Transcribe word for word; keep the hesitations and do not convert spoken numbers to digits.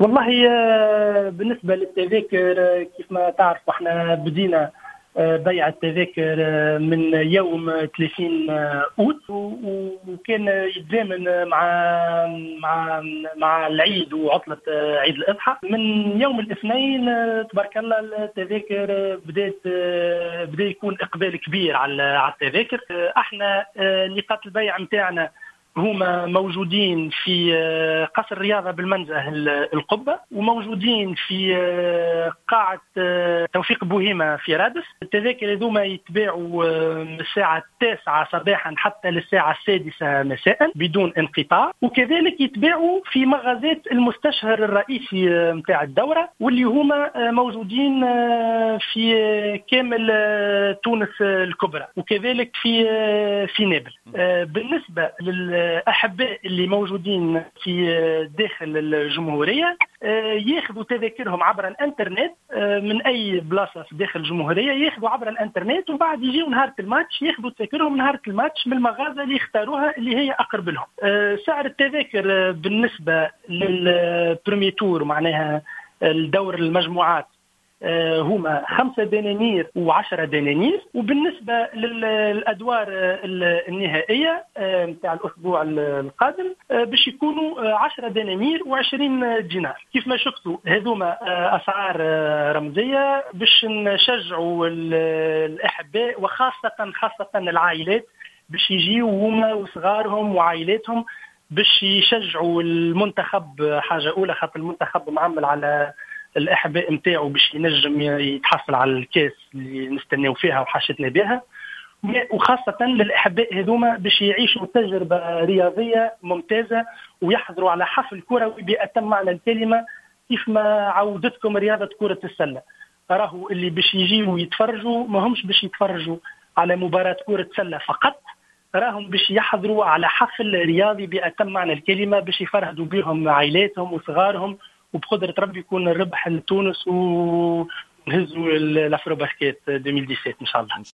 والله آه، بالنسبة للتذاكر آه، كيف ما تعرف احنا بدينا آه، بيع التذاكر آه، من يوم ثلاثين أوت و- وكان يتزامن مع مع مع العيد وعطلة آه، عيد الأضحى. من يوم الاثنين آه، تبارك الله التذاكر آه، بدات آه، بدا يكون إقبال كبير على على التذاكر. آه، احنا آه، نقاط البيع متاعنا هما موجودين في آه، قصر الرياضة بالمنزه القبة، وموجودين في آه، قاعة آه، توفيق بوهيمة في رادس. التذاكر هذوما يتباعوا آه، من الساعة التاسعة صباحا حتى للساعة السادسة مساء بدون انقطاع، وكذلك يتباعوا في مغازات المستشهر الرئيسي متاع الدورة، واللي هما آه، موجودين آه، في آه، كامل آه، تونس الكبرى، وكذلك في آه، في نابل. آه، بالنسبة للأحباء اللي موجودين في داخل الجمهورية ياخذوا تذاكرهم عبر الانترنت من أي بلاصة في داخل الجمهورية، ياخذوا عبر الانترنت وبعد يجيوا نهار الماتش ياخذوا تذاكرهم نهار الماتش من المغازة اللي يختاروها اللي هي أقرب لهم. سعر التذاكر بالنسبة للبريمي تور معناها الدور المجموعات هما خمسة دنانير وعشرة دنانير، وبالنسبة للأدوار النهائية متاع الأسبوع القادم باش يكونوا عشرة دنانير وعشرين دينار. كيف ما شفتوا هذوما أسعار رمزية باش نشجعوا الأحباء وخاصة خاصة العائلات باش يجيوا هما وصغارهم وعائلاتهم باش يشجعوا المنتخب. حاجة أولى خاطر المنتخب معمل على الأحباء متاعه باش ينجم يتحصل على الكاس اللي نستناو فيها وحاشتنا بها، وخاصة للأحباء هذوما باش يعيشوا تجربة رياضية ممتازة ويحضروا على حفل كروي بأتم معنى الكلمة كيف ما عودتكم رياضة كرة السلة. راهو اللي باش يجيوا يتفرجوا ما همش باش يتفرجوا على مباراة كرة سلة فقط، راهم باش يحضروا على حفل رياضي بأتم معنى الكلمة باش يفرهدوا بهم عائلاتهم وصغارهم، وبقدرة ربي يكون الربح لتونس ونهزوا الافرو باسكيت ألفين وسبعطاش ان شاء الله.